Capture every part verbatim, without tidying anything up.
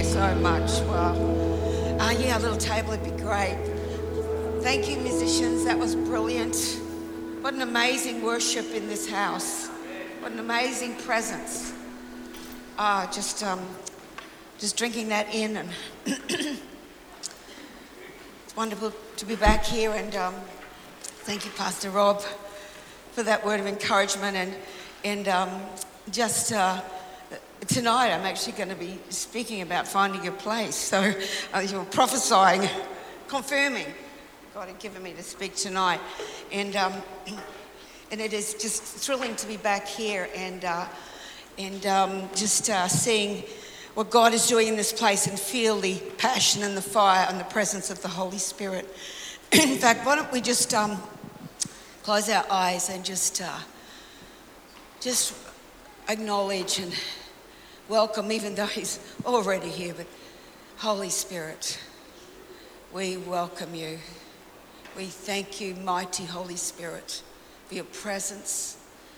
so much. Wow. Uh, yeah, a little table would be great. Thank you, musicians. That was brilliant. What an amazing worship in this house. What an amazing presence. Ah, uh, just, um, just drinking that in, and it's wonderful to be back here. And um, thank you, Pastor Rob, for that word of encouragement. And and um, just uh, tonight, I'm actually going to be speaking about finding your place. So uh, you're prophesying, confirming. God had given me to speak tonight, and um, and it is just thrilling to be back here and uh, and um, just uh, seeing what God is doing in this place and feel the passion and the fire and the presence of the Holy Spirit. In fact, why don't we just um, close our eyes and just uh, just acknowledge and welcome, even though He's already here, but Holy Spirit, we welcome you. We thank you, mighty Holy Spirit, for your presence,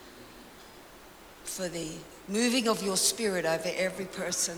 for the moving of your Spirit over every person,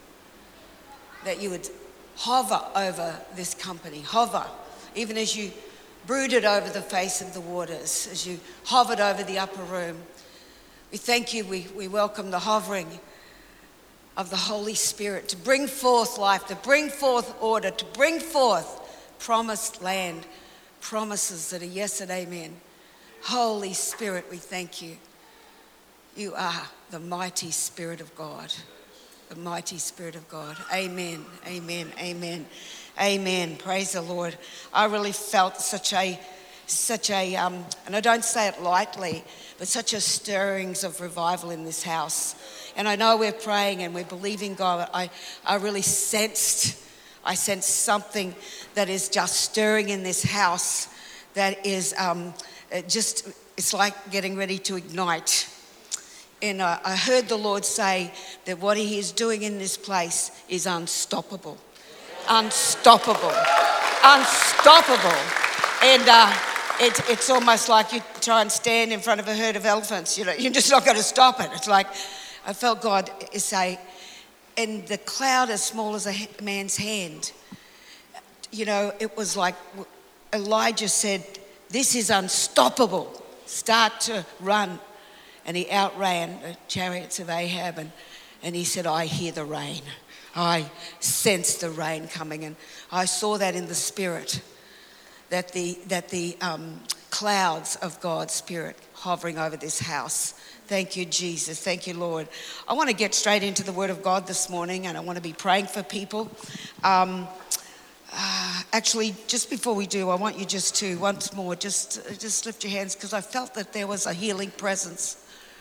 that you would hover over this company, hover, even as you brooded over the face of the waters, as you hovered over the upper room. We thank you, we, we welcome the hovering of the Holy Spirit to bring forth life, to bring forth order, to bring forth promised land, promises that are yes and amen. Holy Spirit, we thank you. You are the mighty Spirit of God. The mighty Spirit of God. Amen, amen, amen, amen. Praise the Lord. I really felt such a, such a, um, and I don't say it lightly, but such a stirrings of revival in this house. And I know we're praying and we're believing God. I, I really sensed I sense something that is just stirring in this house that is um, just, it's like getting ready to ignite. And uh, I heard the Lord say that what He is doing in this place is unstoppable. Unstoppable. Unstoppable. And uh, it, it's almost like you try and stand in front of a herd of elephants. You know, you're just not going to stop it. It's like, I felt God say, and the cloud as small as a man's hand. You know, it was like Elijah said, this is unstoppable. Start to run. And he outran the chariots of Ahab, and, and he said, I hear the rain. I sense the rain coming. And I saw that in the Spirit, that the, that the um, clouds of God's Spirit hovering over this house. Thank you, Jesus. Thank you, Lord. I want to get straight into the Word of God this morning, and I want to be praying for people. Um, uh, actually, just before we do, I want you just to, once more, just, just lift your hands, because I felt that there was a healing presence.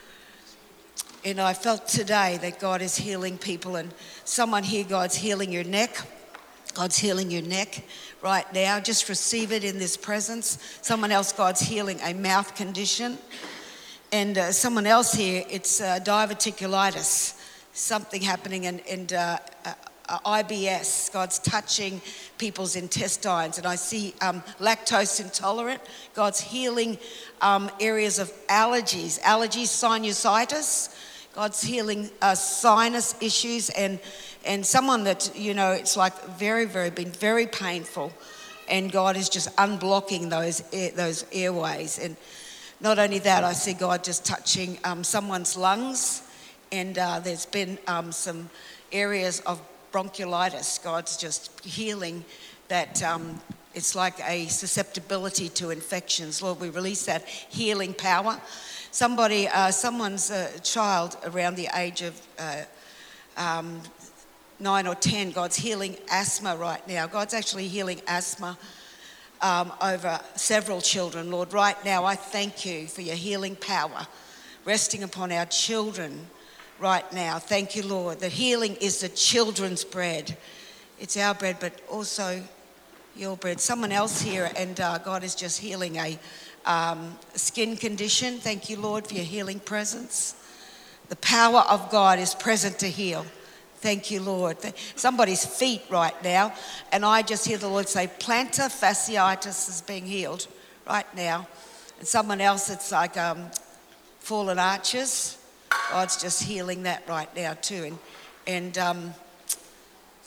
And I felt today that God is healing people, and someone here, God's healing your neck. God's healing your neck right now. Just receive it in this presence. Someone else, God's healing a mouth condition. And uh, someone else here, it's uh, diverticulitis, something happening, and, and uh, uh, I B S. God's touching people's intestines. And I see um, lactose intolerant. God's healing um, areas of allergies, allergies, sinusitis. God's healing uh, sinus issues, and and someone that, you know, it's like very, very, been very painful. And God is just unblocking those air, those airways. And not only that, I see God just touching um, someone's lungs, and uh, there's been um, some areas of bronchiolitis. God's just healing that. Um, it's like a susceptibility to infections. Lord, we release that healing power. Somebody, uh, someone's uh, child around the age of uh, um, nine or ten, God's healing asthma right now. God's actually healing asthma Um, over several children. Lord, right now I thank you for your healing power resting upon our children right now. Thank you, Lord, that healing is the children's bread. It's our bread, but also your bread. Someone else here, and uh, God is just healing a um, skin condition. Thank you, Lord, for your healing presence. The power of God is present to heal. Thank you, Lord. Somebody's feet right now, and I just hear the Lord say, plantar fasciitis is being healed right now. And someone else, it's like um, fallen arches. God's just healing that right now too. And, and um,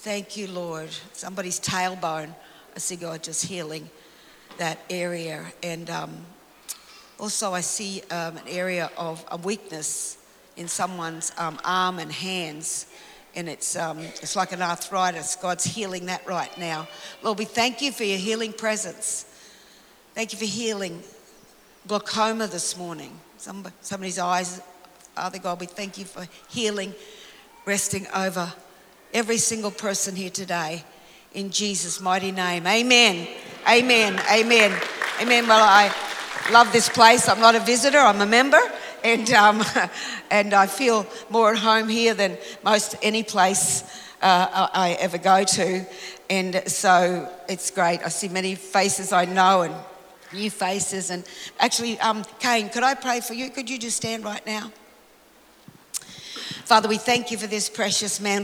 Thank you, Lord. Somebody's tailbone. I see God just healing that area. And um, also I see um, an area of a weakness in someone's um, arm and hands. And it's um, it's like an arthritis. God's healing that right now. Lord, we thank you for your healing presence. Thank you for healing glaucoma this morning. Some, somebody's eyes, Father God, we thank you for healing, resting over every single person here today. In Jesus' mighty name. Amen. Amen. Amen. Amen. Well, I love this place. I'm not a visitor. I'm a member. And um, and I feel more at home here than most any place uh, I ever go to. And so it's great. I see many faces I know and new faces. And actually, um, Kane, could I pray for you? Could you just stand right now? Father, we thank you for this precious man.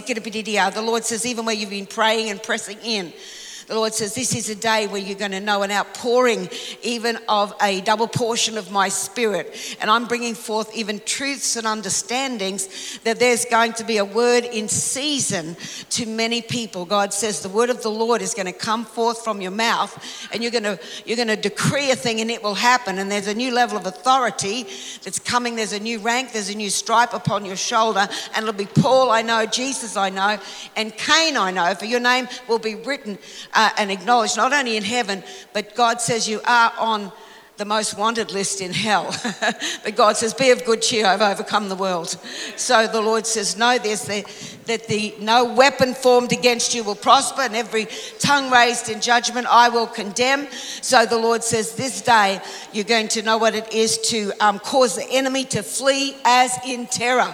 The Lord says, even where you've been praying and pressing in, the Lord says, this is a day where you're going to know an outpouring even of a double portion of my spirit. And I'm bringing forth even truths and understandings that there's going to be a word in season to many people. God says the word of the Lord is going to come forth from your mouth, and you're going to you're going to decree a thing and it will happen. And there's a new level of authority that's coming. There's a new rank. There's a new stripe upon your shoulder. And it'll be Paul, I know, Jesus, I know, and Cain, I know. For your name will be written Uh, and acknowledged not only in heaven, but God says you are on the most wanted list in hell. But God says, be of good cheer, I've overcome the world. So the Lord says, know this, that, that the no weapon formed against you will prosper, and every tongue raised in judgment I will condemn. So the Lord says, this day you're going to know what it is to um, cause the enemy to flee as in terror.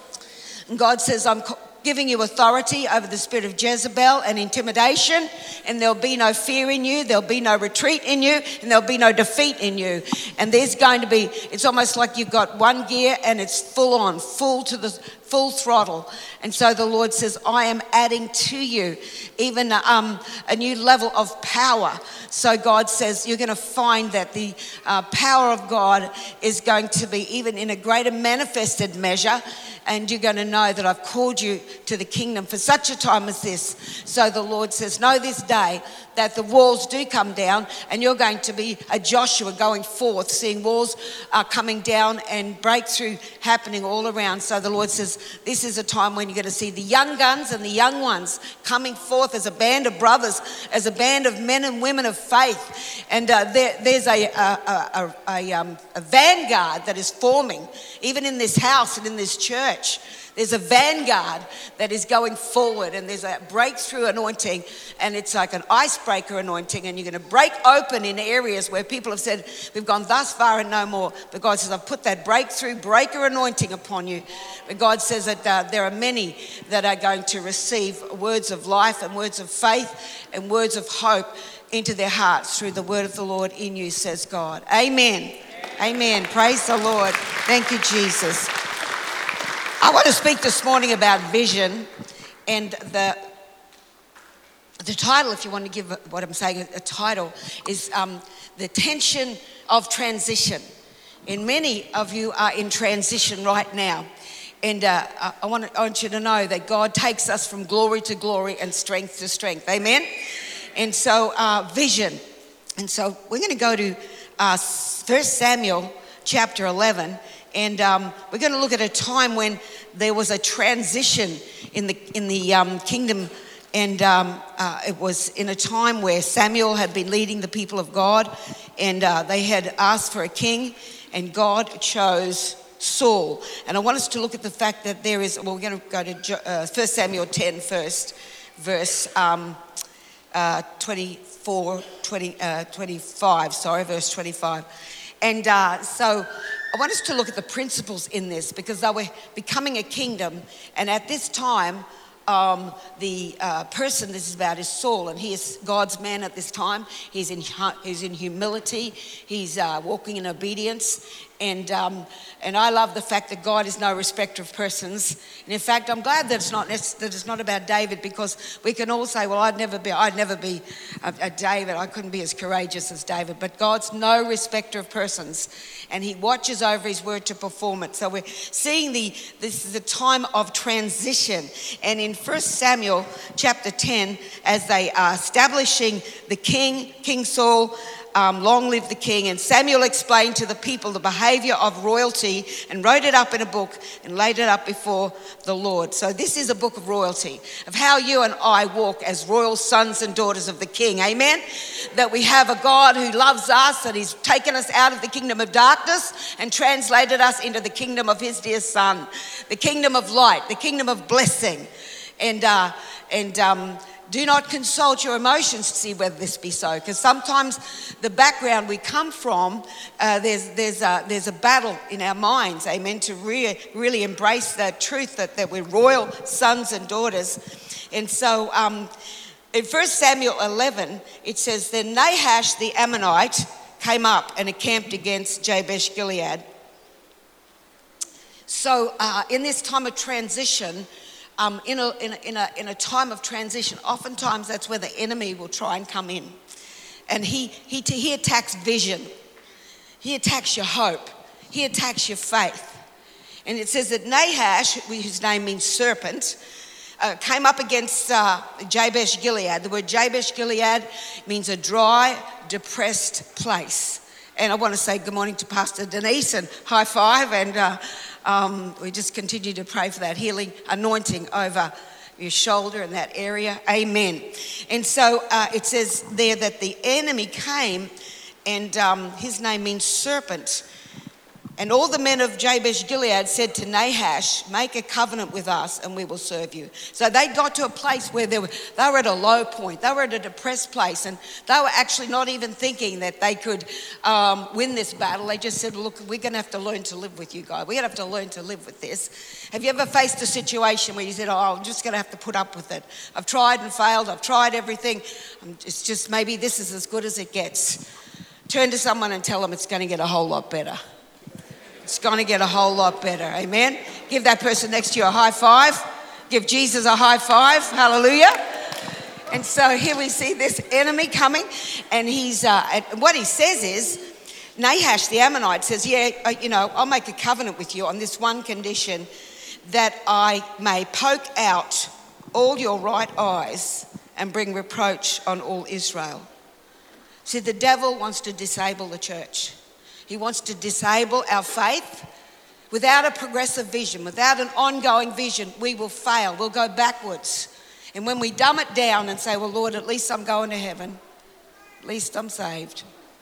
And God says, I'm giving you authority over the spirit of Jezebel and intimidation, and there'll be no fear in you, there'll be no retreat in you, and there'll be no defeat in you. And there's going to be, it's almost like you've got one gear and it's full on, full to the full throttle. And so the Lord says, I am adding to you even um, a new level of power. So God says you're going to find that the uh, power of God is going to be even in a greater manifested measure. And you're going to know that I've called you to the kingdom for such a time as this. So the Lord says, know this day that the walls do come down, and you're going to be a Joshua going forth, seeing walls are coming down and breakthrough happening all around. So the Lord says, this is a time when you're going to see the young guns and the young ones coming forth as a band of brothers, as a band of men and women of faith. And uh, there, there's a, a, a, a, um, a vanguard that is forming, even in this house and in this church. There's a vanguard that is going forward, and there's a breakthrough anointing, and it's like an icebreaker anointing, and you're going to break open in areas where people have said, we've gone thus far and no more. But God says, I've put that breakthrough breaker anointing upon you. But God says that uh, there are many that are going to receive words of life and words of faith and words of hope into their hearts through the word of the Lord in you, says God. Amen. Amen. Praise the Lord. Thank you, Jesus. I want to speak this morning about vision, and the the title, if you want to give what I'm saying a title, is um, the tension of transition. And many of you are in transition right now. And uh, I, want to, I want you to know that God takes us from glory to glory and strength to strength. Amen? And so uh, vision. And so we're going to go to uh, First Samuel chapter eleven. And um, we're going to look at a time when there was a transition in the in the um, kingdom, and um, uh, it was in a time where Samuel had been leading the people of God, and uh, they had asked for a king, and God chose Saul. And I want us to look at the fact that there is. Well, we're going to go to uh, First Samuel ten first, verse um, uh, twenty-four, twenty, uh, twenty-five. Sorry, verse twenty-five, and uh, so. I want us to look at the principles in this, because they were becoming a kingdom. And at this time, um, the uh, person this is about is Saul, and he is God's man at this time. He's in, he's in humility. He's uh, walking in obedience. And um, and I love the fact that God is no respecter of persons. And in fact, I'm glad that it's not that it's not about David, because we can all say, well, I'd never be, I'd never be a, a David. I couldn't be as courageous as David. But God's no respecter of persons, and He watches over His word to perform it. So we're seeing the this is a time of transition. And in First Samuel chapter ten, as they are establishing the king, King Saul. Um, long live the king. And Samuel explained to the people the behavior of royalty and wrote it up in a book and laid it up before the Lord. So this is a book of royalty, of how you and I walk as royal sons and daughters of the king. Amen? That we have a God who loves us, that He's taken us out of the kingdom of darkness and translated us into the kingdom of His dear Son, the kingdom of light, the kingdom of blessing. And, uh, and, um, do not consult your emotions to see whether this be so, because sometimes the background we come from, uh, there's there's a, there's a battle in our minds, amen, to re- really embrace that truth that, that we're royal sons and daughters. And so um, in First Samuel eleven, it says, then Nahash the Ammonite came up and encamped against Jabesh Gilead. So uh, in this time of transition, Um, in, a, in, a, in, a, in a time of transition, oftentimes that's where the enemy will try and come in. And he, he, he attacks vision. He attacks your hope. He attacks your faith. And it says that Nahash, whose name means serpent, uh, came up against uh, Jabesh Gilead. The word Jabesh Gilead means a dry, depressed place. And I want to say good morning to Pastor Denise and high five. And uh, um, we just continue to pray for that healing anointing over your shoulder in that area. Amen. And so uh, it says there that the enemy came, and um, his name means serpent. And all the men of Jabesh Gilead said to Nahash, make a covenant with us and we will serve you. So they got to a place where they were, they were at a low point. They were at a depressed place, and they were actually not even thinking that they could um, win this battle. They just said, look, we're going to have to learn to live with you, God. We're going to have to learn to live with this. Have you ever faced a situation where you said, oh, I'm just going to have to put up with it. I've tried and failed. I've tried everything. It's just maybe this is as good as it gets. Turn to someone and tell them it's going to get a whole lot better. It's going to get a whole lot better. Amen. Give that person next to you a high five. Give Jesus a high five. Hallelujah. And so here we see this enemy coming, and he's uh, and what he says is, Nahash the Ammonite says, yeah, uh, you know, I'll make a covenant with you on this one condition, that I may poke out all your right eyes and bring reproach on all Israel. See, the devil wants to disable the church. He wants to disable our faith. Without a progressive vision, without an ongoing vision, we will fail. We'll go backwards. And when we dumb it down and say, well, Lord, at least I'm going to heaven. At least I'm saved.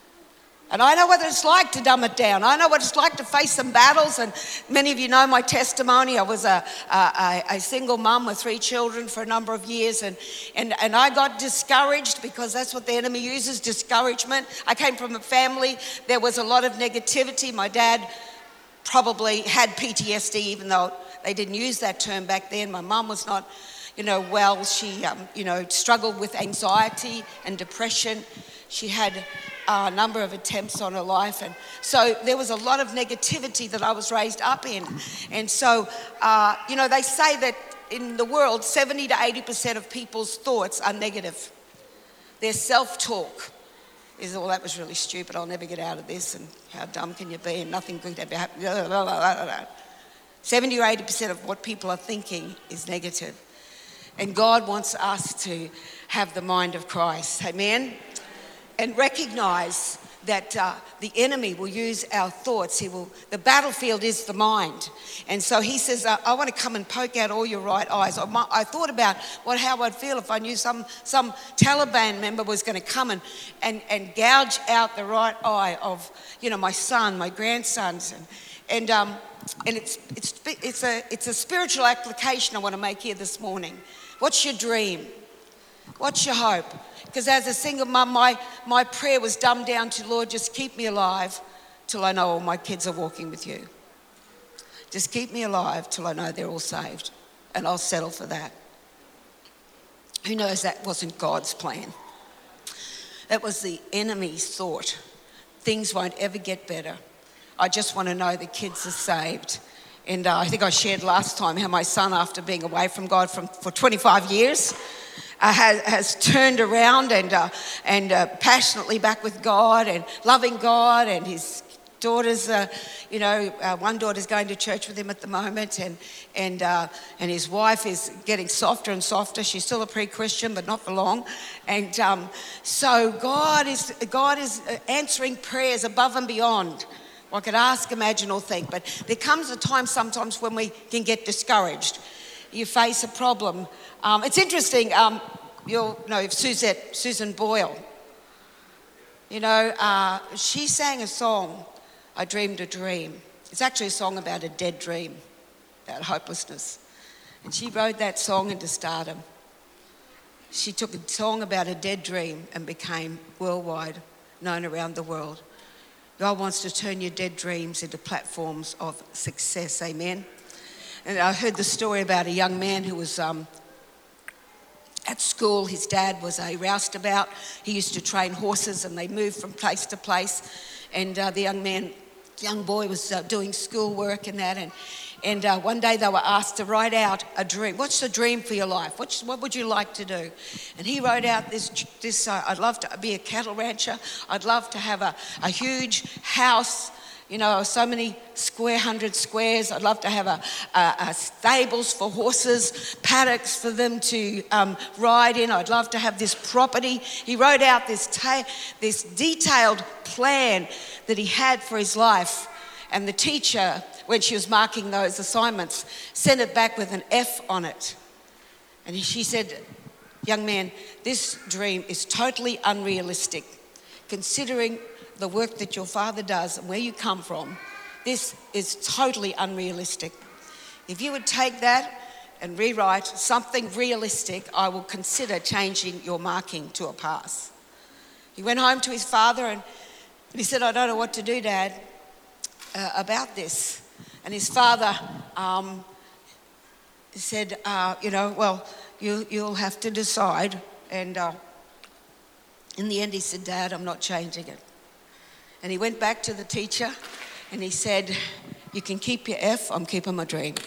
And I know what it's like to dumb it down. I know what it's like to face some battles. And many of you know my testimony. I was a, a, a single mum with three children for a number of years. And, and, and I got discouraged, because that's what the enemy uses, discouragement. I came from a family. There was a lot of negativity. My dad probably had P T S D, even though they didn't use that term back then. My mum was not, you know, well. She, um, you know, struggled with anxiety and depression. She had a number of attempts on her life, and so there was a lot of negativity that I was raised up in. And so, uh, you know, they say that in the world, seventy to eighty percent of people's thoughts are negative. Their self-talk is, oh, that was really stupid, I'll never get out of this, and how dumb can you be, and nothing good ever happen. seventy or eighty percent of what people are thinking is negative. And God wants us to have the mind of Christ. Amen? And recognize that uh, the enemy will use our thoughts. He will. The battlefield is the mind. And so he says, uh, I want to come and poke out all your right eyes. I, I thought about what how I'd feel if I knew some, some Taliban member was going to come and, and, and gouge out the right eye of, you know, my son, my grandsons. And, and, um, and it's, it's, it's, a, it's a spiritual application I want to make here this morning. What's your dream? What's your hope? Because as a single mum, my, my prayer was dumbed down to, Lord, just keep me alive till I know all my kids are walking with you. Just keep me alive till I know they're all saved, and I'll settle for that. Who knows that wasn't God's plan? That was the enemy's thought. Things won't ever get better. I just want to know the kids are saved. And uh, I think I shared last time how my son, after being away from God from, for twenty-five years, uh, has, has turned around and, uh, and uh, passionately back with God and loving God, and his daughters, uh, you know, uh, one daughter's going to church with him at the moment, and and uh, and his wife is getting softer and softer. She's still a pre-Christian, but not for long. And um, so God is God is answering prayers above and beyond what I could ask, imagine, or think. But there comes a time sometimes when we can get discouraged. You face a problem. Um, it's interesting. Um, you'll know Suzette, Susan Boyle. You know, uh, she sang a song, I Dreamed a Dream. It's actually a song about a dead dream, about hopelessness. And she wrote that song into stardom. She took a song about a dead dream and became worldwide known around the world. God wants to turn your dead dreams into platforms of success, amen? And I heard the story about a young man who was um, at school. His dad was a roustabout. He used to train horses, and they moved from place to place. And uh, the young man, young boy was uh, doing schoolwork and that. And, and uh, one day they were asked to write out a dream. What's the dream for your life? What's, what would you like to do? And he wrote out this, this uh, I'd love to be a cattle rancher. I'd love to have a, a huge house, you know, so many square, hundred squares. I'd love to have a, a, a stables for horses, paddocks for them to um, ride in. I'd love to have this property. He wrote out this, ta- this detailed plan that he had for his life. And the teacher, when she was marking those assignments, sent it back with an F on it. And she said, young man, this dream is totally unrealistic. Considering the work that your father does and where you come from, this is totally unrealistic. If you would take that and rewrite something realistic, I will consider changing your marking to a pass. He went home to his father and he said, I don't know what to do, Dad, uh, about this. And his father um, said, uh, you know, well, you, you'll have to decide. And uh, in the end, he said, Dad, I'm not changing it. And he went back to the teacher and he said, you can keep your F, I'm keeping my dream.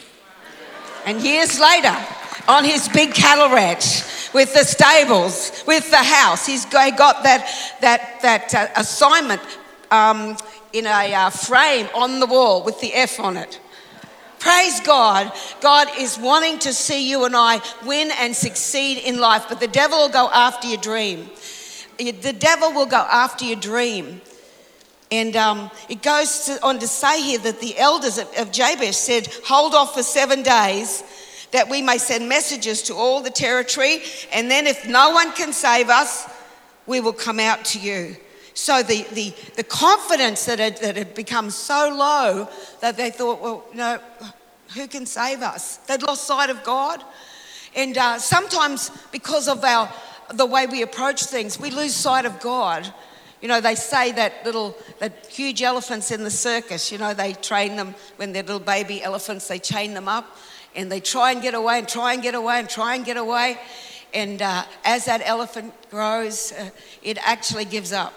And years later, on his big cattle ranch, with the stables, with the house, he's got that, that, that uh, assignment um, in a uh, frame on the wall with the F on it. Praise God. God is wanting to see you and I win and succeed in life, but the devil will go after your dream. The devil will go after your dream. And um, it goes to, on to say here that the elders of, of Jabesh said, hold off for seven days that we may send messages to all the territory. And then if no one can save us, we will come out to you. So the, the, the confidence that had, that had become so low that they thought, well, no, who can save us? They'd lost sight of God. And uh, sometimes because of our the way we approach things, we lose sight of God. You know, they say that little, that huge elephants in the circus, you know, they train them when they're little baby elephants, they chain them up and they try and get away and try and get away and try and get away. And uh, as that elephant grows, uh, it actually gives up.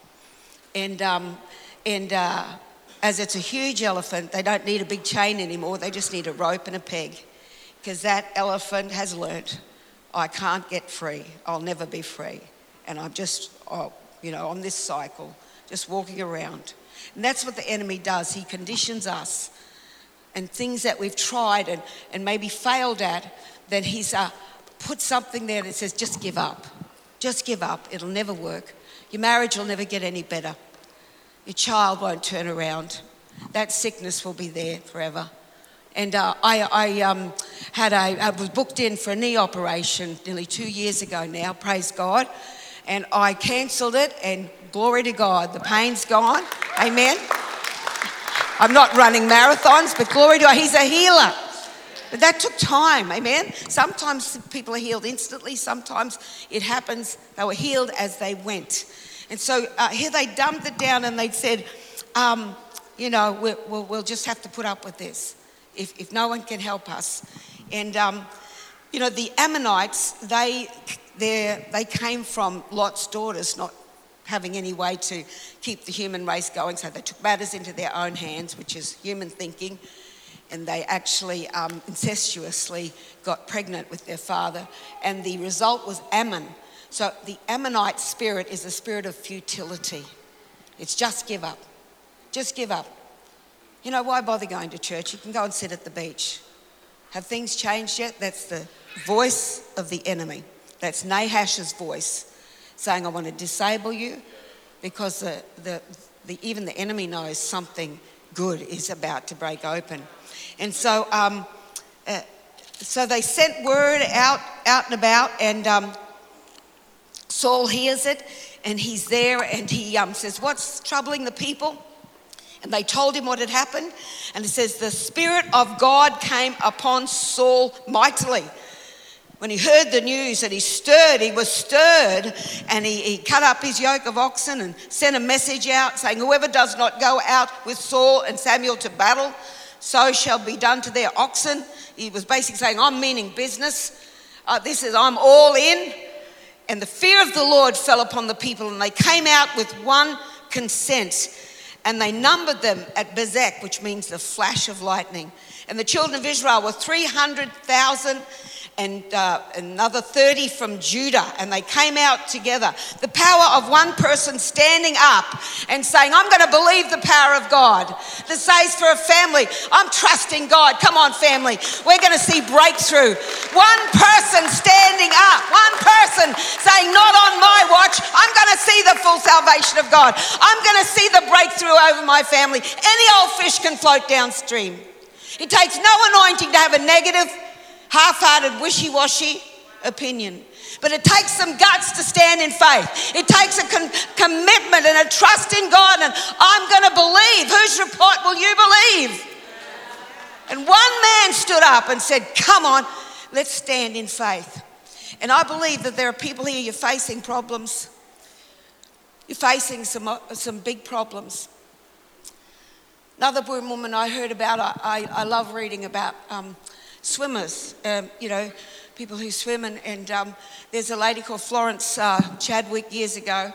And, um, and uh, as it's a huge elephant, they don't need a big chain anymore. They just need a rope and a peg, because that elephant has learnt, I can't get free. I'll never be free. And I'm just, oh, you know, on this cycle, just walking around. And that's what the enemy does. He conditions us. And things that we've tried and, and maybe failed at, that he's uh, put something there that says, just give up. Just give up. It'll never work. Your marriage will never get any better. Your child won't turn around. That sickness will be there forever. And uh, I, I um, had a, I was booked in for a knee operation nearly two years ago now, praise God. And I cancelled it, and glory to God, the pain's gone. Amen. I'm not running marathons, but glory to God, he's a healer. But that took time, amen. Sometimes people are healed instantly. Sometimes it happens, they were healed as they went. And so uh, here they dumped it down and they said, um, you know, we'll, we'll, we'll just have to put up with this if, if no one can help us. And, um, you know, the Ammonites, they they they came from Lot's daughters, not having any way to keep the human race going. So they took matters into their own hands, which is human thinking, and they actually um, incestuously got pregnant with their father. And the result was Ammon. So the Ammonite spirit is a spirit of futility. It's just give up. Just give up. You know, why bother going to church? You can go and sit at the beach. Have things changed yet? That's the voice of the enemy. That's Nahash's voice saying, I want to disable you, because the, the, the, even the enemy knows something good is about to break open. And so um, uh, so they sent word out, out and about, and um, Saul hears it, and he's there, and he um, says, what's troubling the people? And they told him what had happened, and it says, the Spirit of God came upon Saul mightily. When he heard the news, and he stirred, he was stirred, and he, he cut up his yoke of oxen and sent a message out saying, whoever does not go out with Saul and Samuel to battle, so shall be done to their oxen. He was basically saying, I'm meaning business. Uh, this is, I'm all in. And the fear of the Lord fell upon the people, and they came out with one consent, and they numbered them at Bezek, which means the flash of lightning. And the children of Israel were three hundred thousand, and uh, another thirty from Judah, and they came out together. The power of one person standing up and saying, I'm going to believe the power of God. The says for a family, I'm trusting God. Come on, family. We're going to see breakthrough. One person standing up, one person saying, not on my watch. I'm going to see the full salvation of God. I'm going to see the breakthrough over my family. Any old fish can float downstream. It takes no anointing to have a negative, half-hearted, wishy-washy opinion. But it takes some guts to stand in faith. It takes a con- commitment and a trust in God, and I'm going to believe. Whose report will you believe? And one man stood up and said, come on, let's stand in faith. And I believe that there are people here, you're facing problems. You're facing some, some big problems. Another woman I heard about, I, I, I love reading about um, swimmers, um, you know, people who swim. And, and um, there's a lady called Florence uh, Chadwick years ago,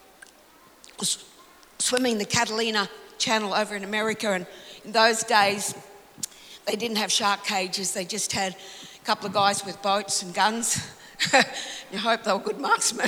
was swimming the Catalina Channel over in America. And in those days, they didn't have shark cages. They just had a couple of guys with boats and guns. You hope they were good marksmen.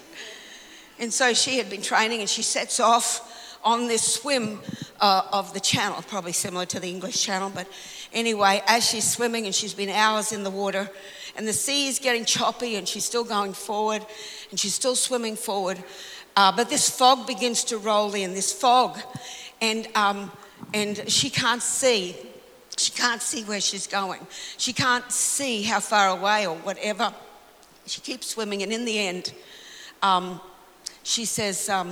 And so she had been training, and she sets off on this swim uh, of the channel, probably similar to the English Channel. But anyway, as she's swimming, and she's been hours in the water, and the sea is getting choppy, and she's still going forward, and she's still swimming forward. Uh, but this fog begins to roll in, this fog, and um, and she can't see. She can't see where she's going. She can't see how far away or whatever. She keeps swimming, and in the end, um, she says, um,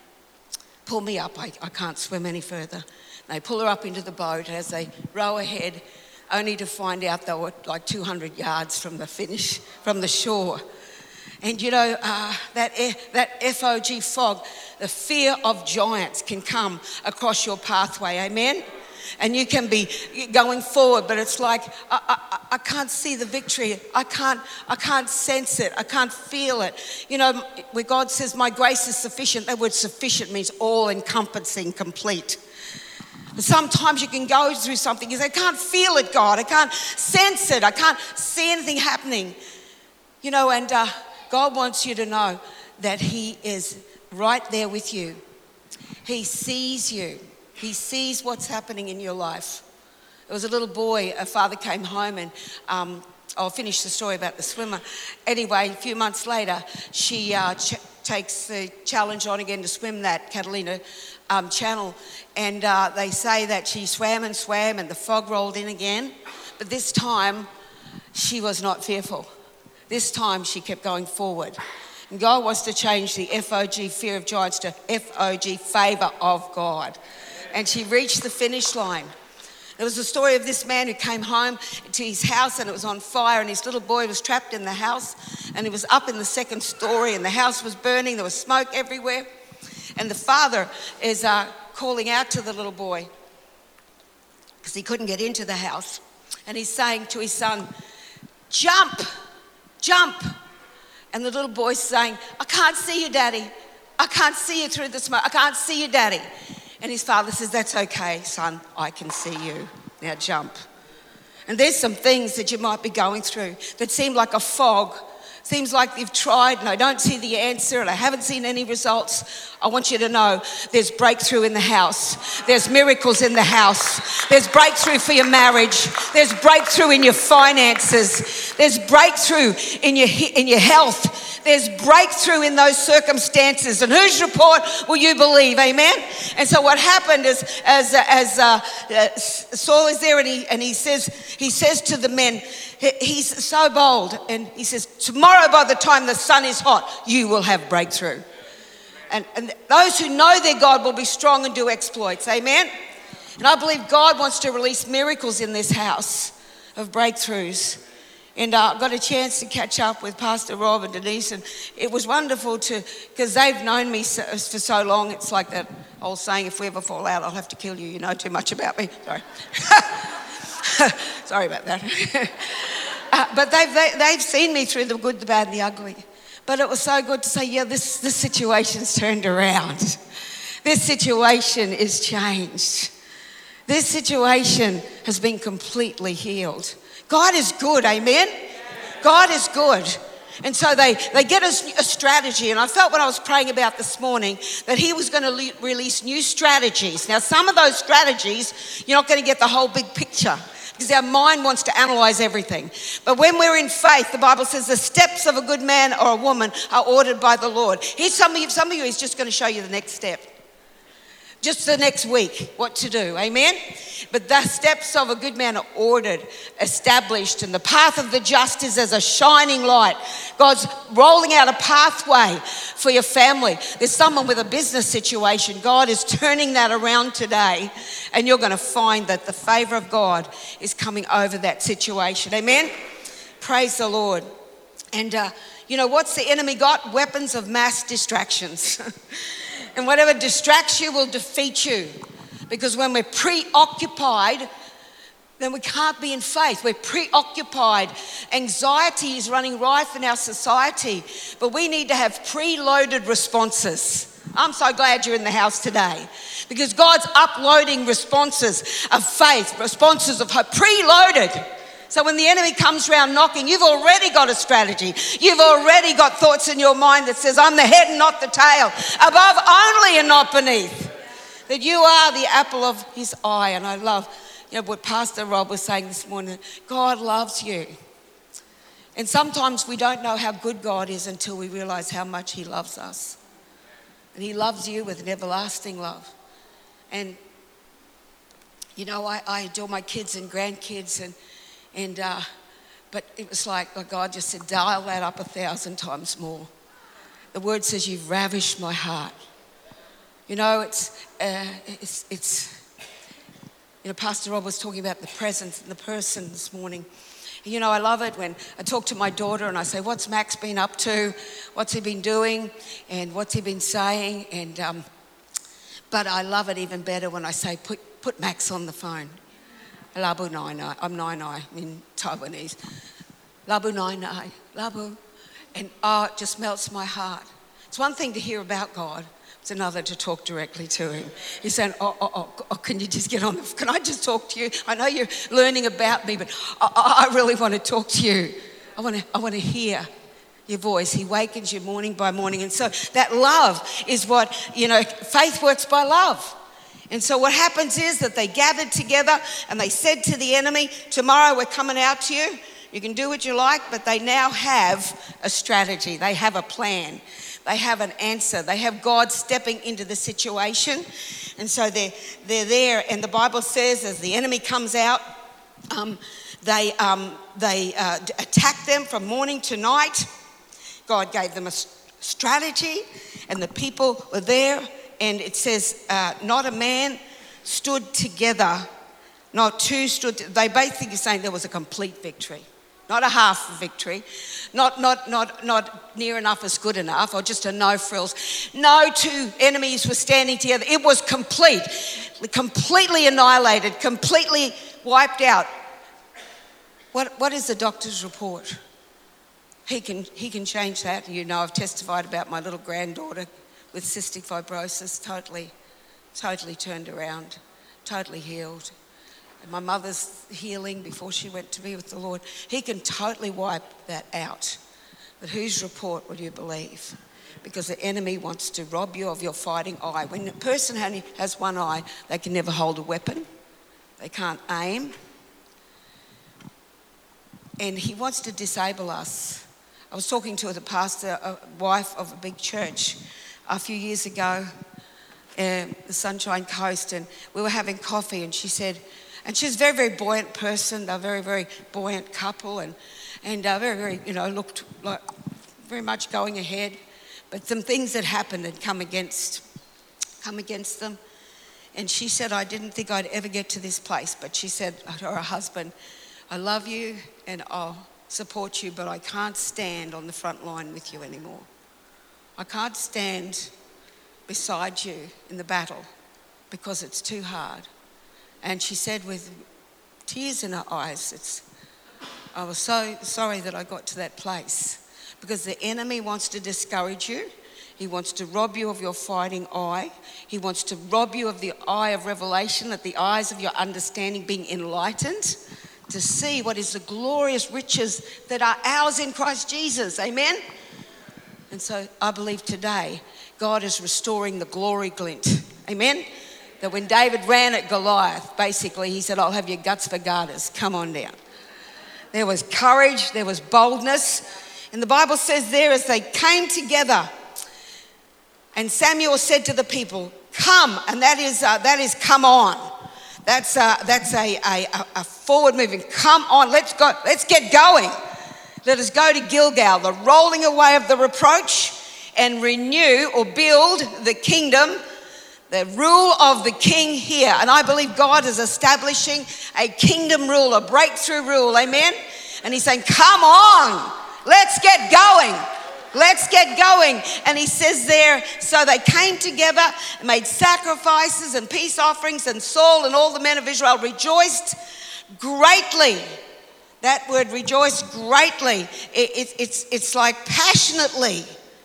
pull me up, I, I can't swim any further. And they pull her up into the boat as they row ahead, only to find out they were like two hundred yards from the finish, from the shore. And you know, uh, that, that F O G fog, the fear of giants can come across your pathway, amen? And you can be going forward, but it's like, I, I, I can't see the victory. I can't, I can't sense it. I can't feel it. You know, where God says, my grace is sufficient, that word sufficient means all-encompassing, complete. But sometimes you can go through something, you say, I can't feel it, God. I can't sense it. I can't see anything happening. You know, and uh, God wants you to know that he is right there with you. He sees you. He sees what's happening in your life. There was a little boy, a father came home, and um, I'll finish the story about the swimmer. Anyway, a few months later, she uh, ch- takes the challenge on again to swim that Catalina um, Channel. And uh, they say that she swam and swam, and the fog rolled in again. But this time, she was not fearful. This time, she kept going forward. And God wants to change the F O G, fear of giants, to F O G, favour of God. And she reached the finish line. There was a story of this man who came home to his house, and it was on fire, and his little boy was trapped in the house, and he was up in the second story, and the house was burning. There was smoke everywhere. And the father is uh, calling out to the little boy because he couldn't get into the house. And he's saying to his son, jump, jump. And the little boy's saying, I can't see you, Daddy. I can't see you through the smoke. I can't see you, Daddy. And his father says, that's okay, son. I can see you. Now jump. And there's some things that you might be going through that seem like a fog. Seems like you've tried and I don't see the answer and I haven't seen any results. I want you to know there's breakthrough in the house. There's miracles in the house. There's breakthrough for your marriage. There's breakthrough in your finances. There's breakthrough in your, in your health. There's breakthrough in those circumstances. And whose report will you believe? Amen? And so what happened is, as, as uh, uh, Saul is there and he, and he says, he says to the men, he, he's so bold, and he says, tomorrow by the time the sun is hot, you will have breakthrough. And, and those who know their God will be strong and do exploits. Amen? And I believe God wants to release miracles in this house of breakthroughs. And I uh, got a chance to catch up with Pastor Rob and Denise, and it was wonderful to, because they've known me so, for so long. It's like that old saying, if we ever fall out, I'll have to kill you. You know too much about me. Sorry. Sorry about that. uh, but they've, they, they've seen me through the good, the bad, and the ugly. But it was so good to say, yeah, this, this situation's turned around. This situation is changed. This situation has been completely healed. God is good, amen? God is good. And so they, they get us a strategy. And I felt when I was praying about this morning that he was going to le- release new strategies. Now, some of those strategies, you're not going to get the whole big picture because our mind wants to analyze everything. But when we're in faith, the Bible says the steps of a good man or a woman are ordered by the Lord. Here's some of you, some of you, he's just going to show you the next step. Just the next week, what to do, amen? But the steps of a good man are ordered, established, and the path of the just is as a shining light. God's rolling out a pathway for your family. There's someone with a business situation. God is turning that around today, and you're going to find that the favor of God is coming over that situation, amen? Praise the Lord. And, uh, you know, what's the enemy got? Weapons of mass distractions. And whatever distracts you will defeat you. Because when we're preoccupied, then we can't be in faith. We're preoccupied. Anxiety is running rife in our society. But we need to have preloaded responses. I'm so glad you're in the house today. Because God's uploading responses of faith, responses of hope, preloaded. So when the enemy comes around knocking, you've already got a strategy. You've already got thoughts in your mind that says, I'm the head and not the tail, above only and not beneath. That you are the apple of his eye. And I love, you know, what Pastor Rob was saying this morning. God loves you. And sometimes we don't know how good God is until we realize how much he loves us. And he loves you with an everlasting love. And, you know, I, I adore my kids and grandkids and And, uh, but it was like, oh, God just said, dial that up a thousand times more. The word says, you've ravished my heart. You know, it's, uh, it's, it's, you know, Pastor Rob was talking about the presence and the person this morning. And, you know, I love it when I talk to my daughter and I say, what's Max been up to? What's he been doing? And what's he been saying? And, um, but I love it even better when I say, put, put Max on the phone. Labu nai nai, I'm nai nai in Taiwanese. Labu nai nai, labu. And oh, it just melts my heart. It's one thing to hear about God. It's another to talk directly to him. He's saying, oh, oh, oh, oh can you just get on the, can I just talk to you? I know you're learning about me, but I, I really want to talk to you. I want to, I want to hear your voice. He wakens you morning by morning. And so that love is what, you know, faith works by love. And so what happens is that they gathered together and they said to the enemy, tomorrow we're coming out to you. You can do what you like, but they now have a strategy. They have a plan. They have an answer. They have God stepping into the situation. And so they're, they're there. And the Bible says as the enemy comes out, um, they, um, they uh, attack them from morning to night. God gave them a strategy and the people were there. And it says, uh, not a man stood together, not two stood. To, they basically saying there was a complete victory, not a half victory, not not not not near enough is good enough, or just a no frills. No two enemies were standing together. It was complete, completely annihilated, completely wiped out. What what is the doctor's report? He can he can change that. You know, I've testified about my little granddaughter. with cystic fibrosis, totally, totally turned around, totally healed. And my mother's healing before she went to be with the Lord. He can totally wipe that out. But whose report will you believe? Because the enemy wants to rob you of your fighting eye. When a person only has one eye, they can never hold a weapon. They can't aim. And he wants to disable us. I was talking to the pastor, a wife of a big church, a few years ago, um, the Sunshine Coast, and we were having coffee, and she said, and she's a very, very buoyant person, a very, very buoyant couple, and and uh, very, very, you know, looked like very much going ahead. But some things that happened had come against, come against them. And she said, I didn't think I'd ever get to this place. But she said to her husband, I love you and I'll support you, but I can't stand on the front line with you anymore. I can't stand beside you in the battle because it's too hard. And she said with tears in her eyes, it's, I was so sorry that I got to that place. Because the enemy wants to discourage you. He wants to rob you of your fighting eye. He wants to rob you of the eye of revelation, that the eyes of your understanding being enlightened, to see what is the glorious riches that are ours in Christ Jesus. Amen? And so I believe today God is restoring the glory glint. Amen? That when David ran at Goliath, basically he said, I'll have your guts for garters. Come on down. There was courage. There was boldness. And the Bible says there, as they came together, and Samuel said to the people, come, and that is uh, that is come on. That's uh, that's a, a, a forward moving. Come on, let's go, let's get going. Let us go to Gilgal, the rolling away of the reproach, and renew or build the kingdom, the rule of the king here. And I believe God is establishing a kingdom rule, a breakthrough rule, amen? And he's saying, come on. Let's get going. Let's get going. And he says there, so they came together and made sacrifices and peace offerings, and Saul and all the men of Israel rejoiced greatly. That word rejoice greatly. It, it, it's, it's like passionately.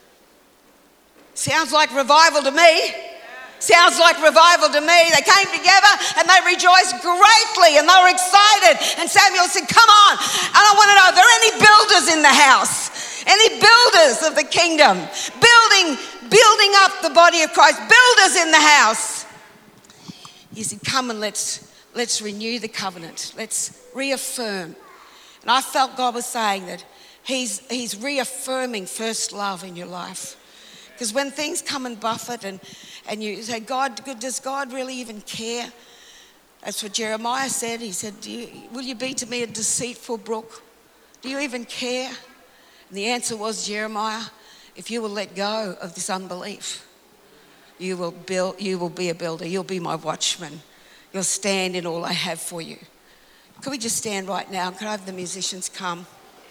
Sounds like revival to me. Sounds like revival to me. They came together and they rejoiced greatly and they were excited. And Samuel said, come on. And I want to know, are there any builders in the house? Any builders of the kingdom? Building, building up the body of Christ. Builders in the house. He said, come and let's, let's renew the covenant. Let's reaffirm. And I felt God was saying that he's, he's reaffirming first love in your life. Because when things come and buffet and, and you say, God, does God really even care? That's what Jeremiah said. He said, Do you, will you be to me a deceitful brook? Do you even care? And the answer was, Jeremiah, if you will let go of this unbelief, you will build, you will be a builder. You'll be my watchman. You'll stand in all I have for you. Could we just stand right now? Could I have the musicians come?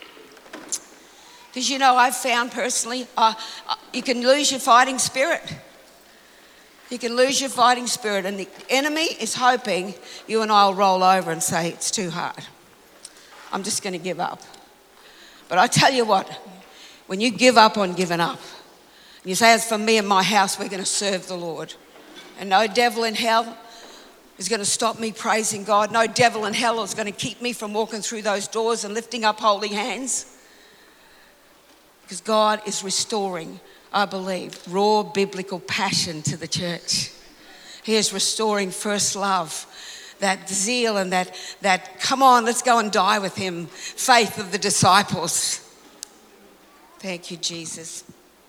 Because, you know, I've found personally, uh, you can lose your fighting spirit. You can lose your fighting spirit, and the enemy is hoping you and I will roll over and say, it's too hard. I'm just going to give up. But I tell you what, when you give up on giving up, and you say, as for me and my house, we're going to serve the Lord. And no devil in hell is going to stop me praising God. No devil in hell is going to keep me from walking through those doors and lifting up holy hands. Because God is restoring, I believe, raw biblical passion to the church. He is restoring first love, that zeal and that, that come on, let's go and die with him, faith of the disciples. Thank you, Jesus.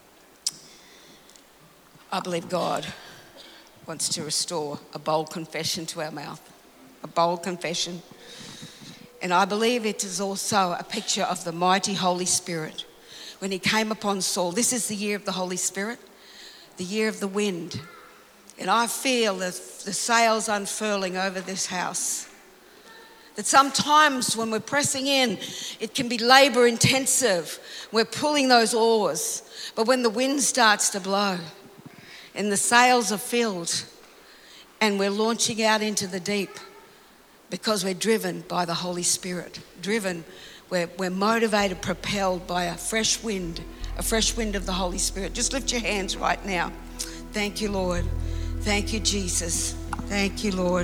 I believe God wants to restore a bold confession to our mouth, a bold confession. And I believe it is also a picture of the mighty Holy Spirit. When he came upon Saul, this is the year of the Holy Spirit, the year of the wind. And I feel the, the sails unfurling over this house. That sometimes when we're pressing in, it can be labour intensive. We're pulling those oars. But when the wind starts to blow and the sails are filled and we're launching out into the deep because we're driven by the Holy Spirit, driven We're, we're motivated, propelled by a fresh wind, a fresh wind of the Holy Spirit. Just lift your hands right now. Thank you, Lord. Thank you, Jesus. Thank you, Lord.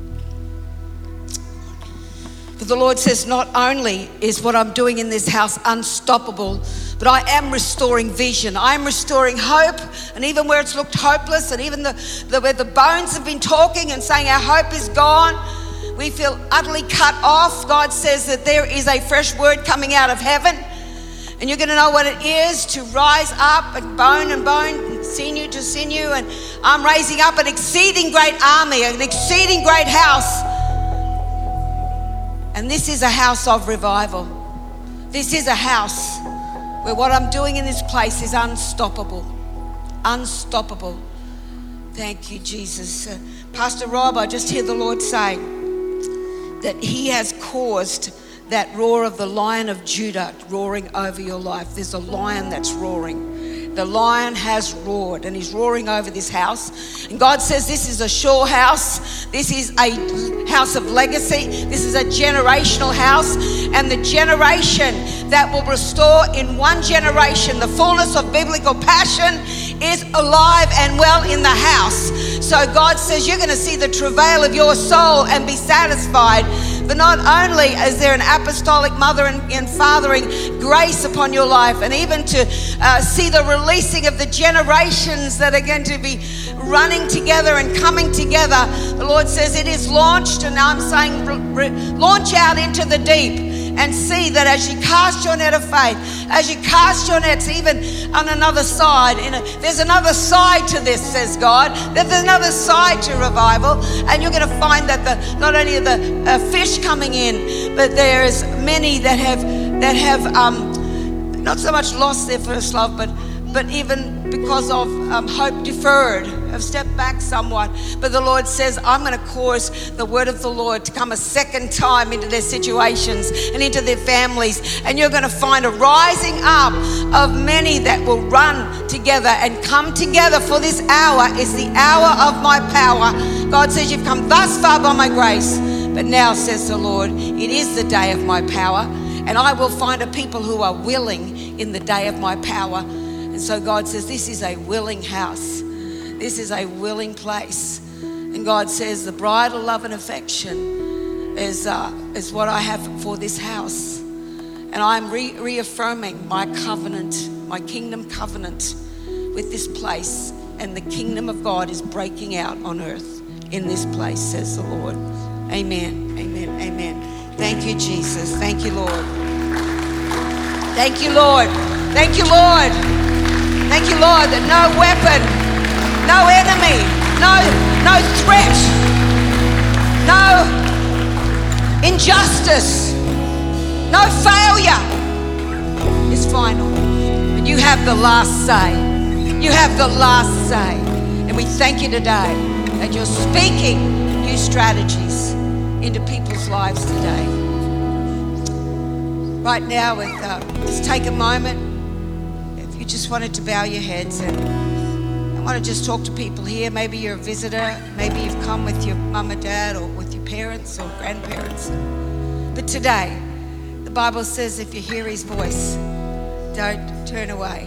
But the Lord says, not only is what I'm doing in this house unstoppable, but I am restoring vision. I'm restoring hope. And even where it's looked hopeless, and even the, the where the bones have been talking and saying our hope is gone, we feel utterly cut off. God says that there is a fresh word coming out of heaven. And you're going to know what it is to rise up, and bone and bone, and sinew to sinew. And I'm raising up an exceeding great army, an exceeding great house. And this is a house of revival. This is a house where what I'm doing in this place is unstoppable. Unstoppable. Thank you, Jesus. Uh, Pastor Rob, I just hear the Lord say that he has caused that roar of the Lion of Judah roaring over your life. There's a lion that's roaring. The lion has roared, and he's roaring over this house. And God says this is a sure house. This is a house of legacy. This is a generational house. And the generation that will restore in one generation the fullness of biblical passion is alive and well in the house. So God says you're going to see the travail of your soul and be satisfied. But not only is there an apostolic mother and, and fathering grace upon your life, and even to uh, see the releasing of the generations that are going to be running together and coming together. The Lord says it is launched, and I'm saying re- re- launch out into the deep. And see that as you cast your net of faith, as you cast your nets even on another side, in a, there's another side to this, says God. There's another side to revival. And you're going to find that the not only are the uh, fish coming in, but there's many that have that have um, not so much lost their first love, but but even because of um, hope deferred, have stepped back somewhat. But the Lord says, I'm going to cause the word of the Lord to come a second time into their situations and into their families. And you're going to find a rising up of many that will run together and come together, for this hour is the hour of my power. God says, you've come thus far by my grace, but now, says the Lord, it is the day of my power. And I will find a people who are willing in the day of my power. And so God says, this is a willing house. This is a willing place. And God says, the bridal love and affection is, uh, is what I have for this house. And I'm re- reaffirming my covenant, my kingdom covenant with this place. And the kingdom of God is breaking out on earth in this place, says the Lord. Amen, amen, amen. Thank you, Jesus. Thank you, Lord. Thank you, Lord. Thank you, Lord. Thank you, Lord, that no weapon, no enemy, no, no threat, no injustice, no failure is final. But you have the last say. You have the last say. And we thank you today that you're speaking new strategies into people's lives today. Right now, with uh, just take a moment. If you just wanted to bow your heads, and I want to just talk to people here. Maybe you're a visitor. Maybe you've come with your mum or dad, or with your parents or grandparents. But today, the Bible says if you hear his voice, don't turn away.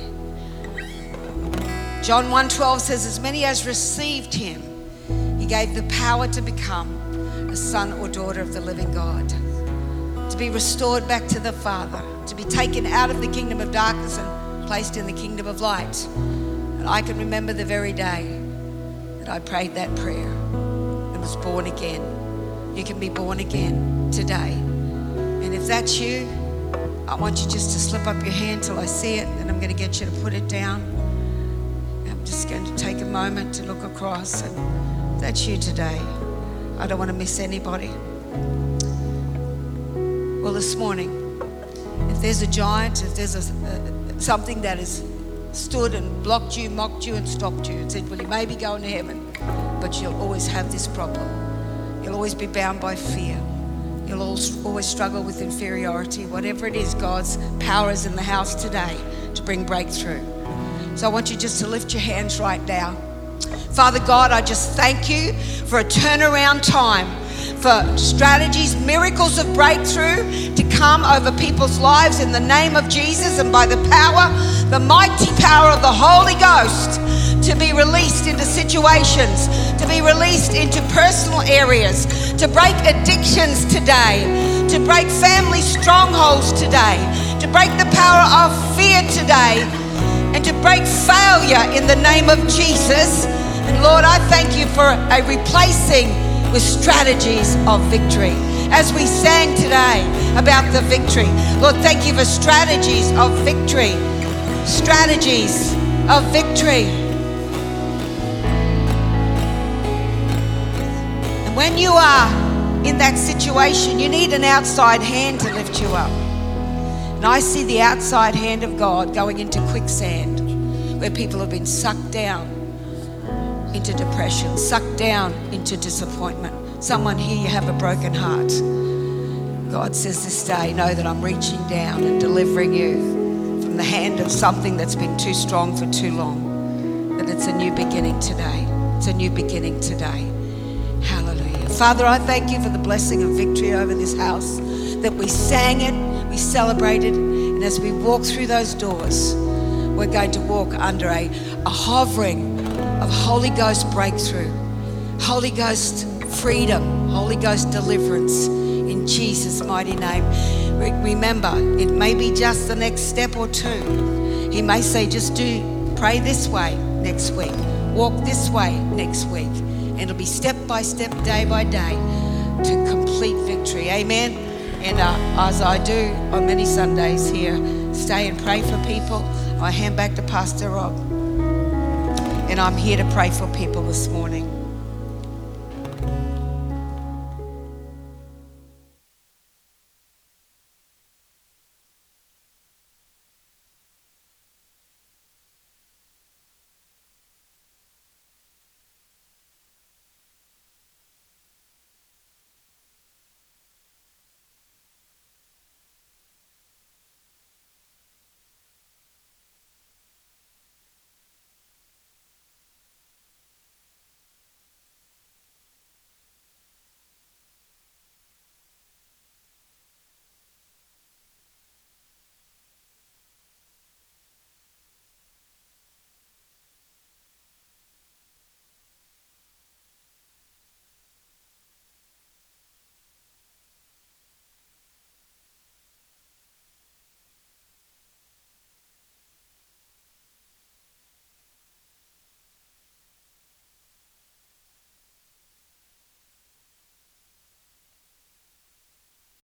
John one twelve says, as many as received him, he gave the power to become a son or daughter of the living God, to be restored back to the Father, to be taken out of the kingdom of darkness and placed in the kingdom of light. And I can remember the very day that I prayed that prayer and was born again. You can be born again today. And if that's you, I want you just to slip up your hand till I see it, and I'm going to get you to put it down. I'm just going to take a moment to look across, and if that's you today, I don't want to miss anybody. Well, this morning, if there's a giant, if there's a, a, something that has stood and blocked you, mocked you and stopped you and said, well, you may be going to heaven, but you'll always have this problem. You'll always be bound by fear. You'll always struggle with inferiority. Whatever it is, God's power is in the house today to bring breakthrough. So I want you just to lift your hands right now. Father God, I just thank you for a turnaround time, for strategies, miracles of breakthrough to come over people's lives in the name of Jesus, and by the power, the mighty power of the Holy Ghost. to be released into situations, to be released into personal areas, to break addictions today, to break family strongholds today, to break the power of fear today, and to break failure in the name of Jesus. And Lord, I thank you for a replacing with strategies of victory. As we sang today about the victory, Lord, thank you for strategies of victory. Strategies of victory. And when you are in that situation, you need an outside hand to lift you up. And I see the outside hand of God going into quicksand, where people have been sucked down into depression, sucked down into disappointment. Someone here, you have a broken heart. God says this day, know that I'm reaching down and delivering you from the hand of something that's been too strong for too long. That it's a new beginning today. It's a new beginning today. Hallelujah. Father, I thank you for the blessing of victory over this house, that we sang it, we celebrated, and as we walk through those doors, we're going to walk under a, a hovering of Holy Ghost breakthrough, Holy Ghost freedom, Holy Ghost deliverance in Jesus' mighty name. Re- remember, it may be just the next step or two. He may say, just do, pray this way next week, walk this way next week, and it'll be step by step, day by day, to complete victory. Amen. And uh, as I do on many Sundays here, stay and pray for people. I hand back to Pastor Rob. And I'm here to pray for people this morning.